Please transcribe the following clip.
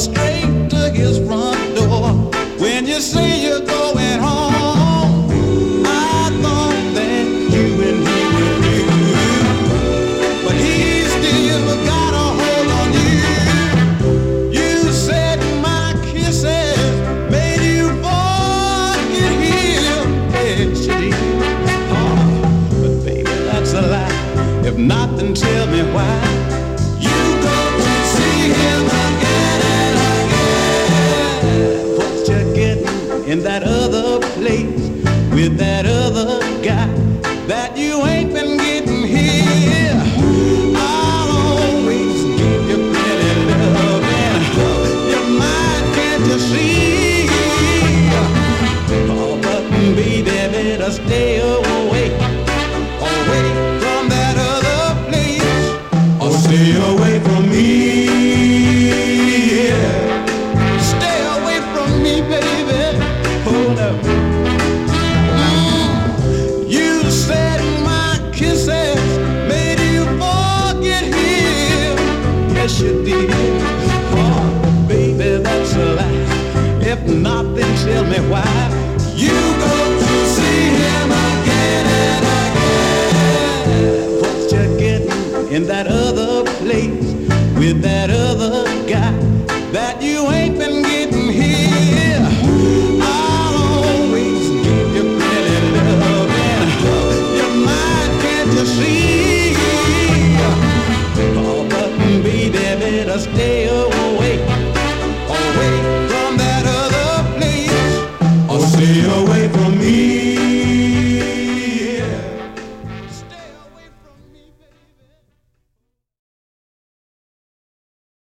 straight to his front door. When you say you're going home, I thought that you and he were through, but he still got a hold on you. You said my kisses made you forget him. Yes, you did. Oh, but baby, that's a lie. If not, then tell me why you go to see him again and again. What you getting in that other place with that other guy that you ain't been getting here? I'll always give you plenty love and your mind, can't you see? Oh, but baby, better stay away, away from that other place, or stay away from me. Yeah. Stay away from me, baby. Hold up. You said my kisses made you forget him. Yes, you did. Oh, baby, that's a lie. If not, then tell me why you go to see him again and again. What you getting in that other place with that other guy that you ain't been getting here? I'll always give you plenty love and your mind, can't you see? Oh, but baby, better stay away, away from that other place, or stay away from me.